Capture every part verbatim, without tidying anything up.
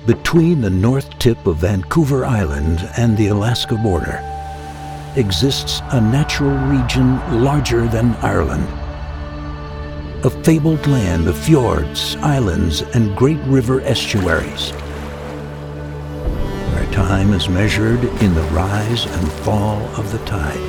Between the north tip of Vancouver Island and the Alaska border exists a natural region larger than Ireland. A fabled land of fjords, islands, and great river estuaries, where time is measured in the rise and fall of the tide.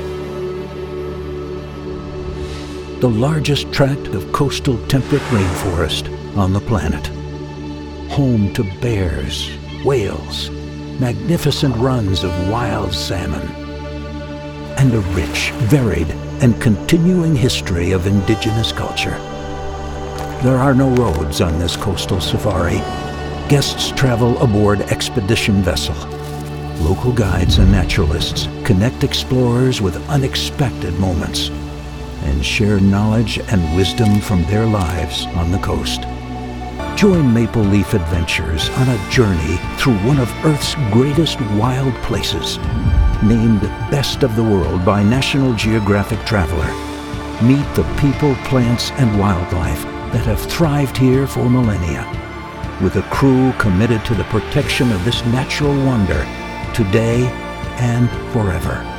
The largest tract of coastal temperate rainforest on the planet, home to bears, whales, magnificent runs of wild salmon, and a rich, varied, and continuing history of indigenous culture. There are no roads on this coastal safari. Guests travel aboard expedition vessel. Local guides and naturalists connect explorers with unexpected moments and share knowledge and wisdom from their lives on the coast. Join Maple Leaf Adventures on a journey through one of Earth's greatest wild places, named Best of the World by National Geographic Traveler. Meet the people, plants, and wildlife that have thrived here for millennia, with a crew committed to the protection of this natural wonder today and forever.